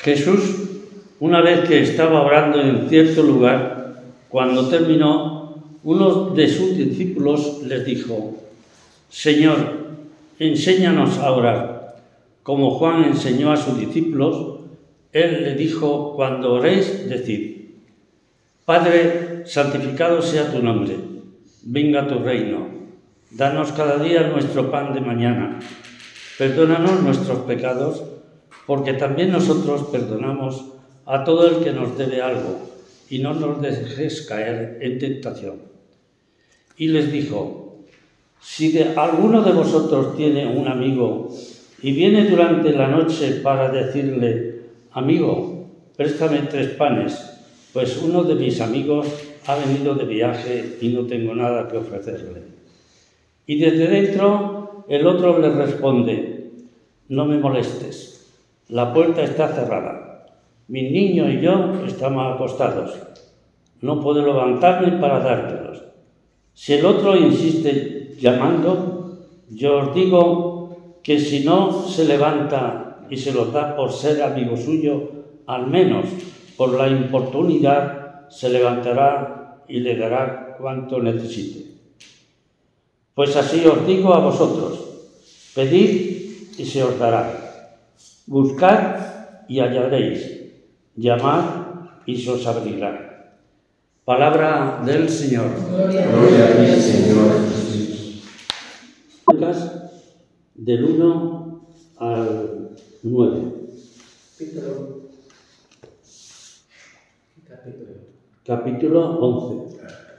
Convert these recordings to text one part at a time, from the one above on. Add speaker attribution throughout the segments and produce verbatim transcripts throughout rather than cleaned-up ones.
Speaker 1: Jesús, una vez que estaba orando en cierto lugar, cuando terminó, uno de sus discípulos les dijo: Señor, enséñanos a orar, como Juan enseñó a sus discípulos. Él le dijo: cuando oréis, decid: Padre, santificado sea tu nombre, venga tu reino, danos cada día nuestro pan de mañana, perdónanos nuestros pecados, porque también nosotros perdonamos a todo el que nos debe algo, y no nos dejes caer en tentación. Y les dijo: si de alguno de vosotros tiene un amigo y viene durante la noche para decirle: amigo, préstame tres panes, pues uno de mis amigos ha venido de viaje y no tengo nada que ofrecerle. Y desde dentro el otro le responde: no me molestes, la puerta está cerrada, mi niño y yo estamos acostados, no puedo levantarme para dártelos. Si el otro insiste llamando, yo os digo que si no se levanta y se lo da por ser amigo suyo, al menos por la importunidad se levantará y le dará cuanto necesite. Pues así os digo a vosotros: pedid y se os dará, buscad y hallaréis, llamad y se os abrirá. Palabra del Señor.
Speaker 2: Gloria a ti, Señor Jesús.
Speaker 1: Lucas, del uno al nueve.
Speaker 2: Capítulo. Capítulo.
Speaker 1: Capítulo once.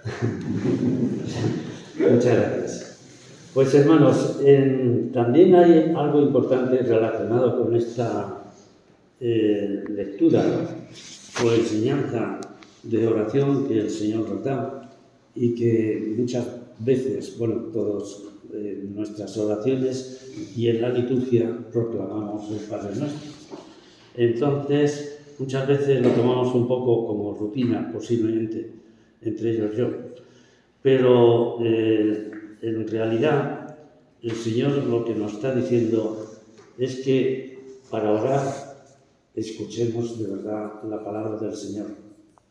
Speaker 1: Muchas gracias. Pues hermanos, en, también hay algo importante relacionado con esta eh, lectura o enseñanza de oración que el Señor nos da y que muchas veces, bueno, todas eh, nuestras oraciones y en la liturgia proclamamos el Padre Nuestro. Entonces, muchas veces lo tomamos un poco como rutina, posiblemente, entre ellos yo. Pero eh, en realidad el Señor lo que nos está diciendo es que para orar escuchemos de verdad la palabra del Señor.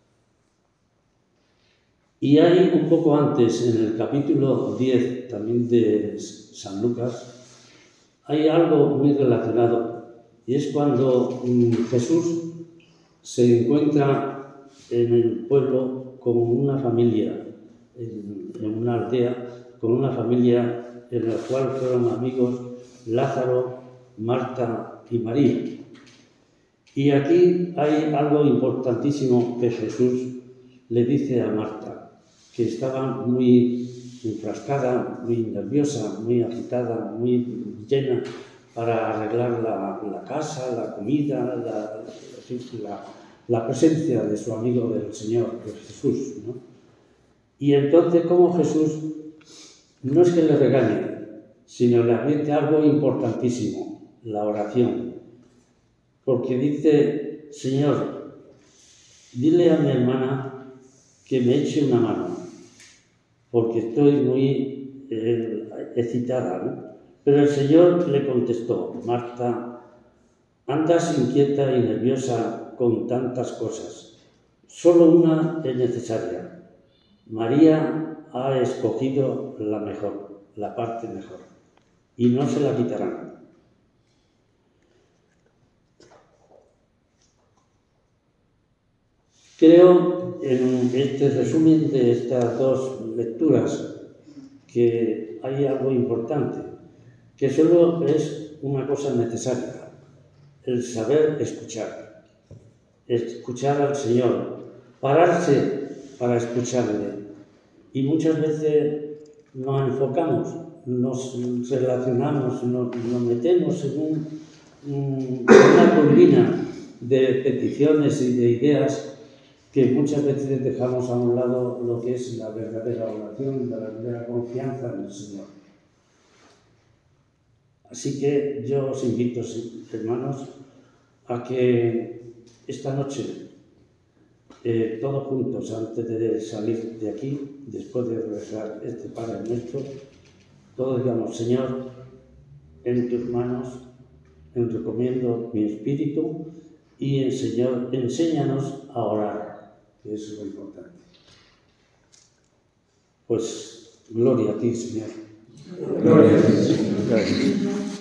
Speaker 1: Y hay un poco antes, en el capítulo diez también de San Lucas, hay algo muy relacionado, y es cuando mm, Jesús se encuentra en el pueblo con una familia, en, en una aldea, con una familia en la cual fueron amigos Lázaro, Marta y María. Y aquí hay algo importantísimo que Jesús le dice a Marta, que estaba muy enfrascada, muy nerviosa, muy agitada, muy llena para arreglar la, la casa, la comida, la, la, la presencia de su amigo del Señor, de Jesús, ¿no? Y entonces, como Jesús no es que le regañe, sino le advierte algo importantísimo, la oración. Porque dice: Señor, dile a mi hermana que me eche una mano, porque estoy muy eh, excitada, ¿no? Pero el Señor le contestó: Marta, andas inquieta y nerviosa con tantas cosas. Solo una es necesaria. María ha escogido la mejor, la parte mejor, y no se la quitarán. Creo, en este resumen de estas dos lecturas, que hay algo importante, que solo es una cosa necesaria: el saber escuchar, escuchar al Señor, pararse para escucharle. Y muchas veces nos enfocamos, nos relacionamos, nos, nos metemos en un, un, una turbina de peticiones y de ideas que muchas veces dejamos a un lado lo que es la verdadera oración, la verdadera confianza en el Señor. Así que yo os invito, hermanos, a que esta noche, eh, todos juntos, antes de salir de aquí, después de rezar este Padre Nuestro, todos digamos: Señor, en tus manos encomiendo mi espíritu y Señor, enséñanos a orar.
Speaker 2: Eso es lo importante.
Speaker 1: Pues gloria a ti, Señor.
Speaker 2: Gloria a ti, Señor.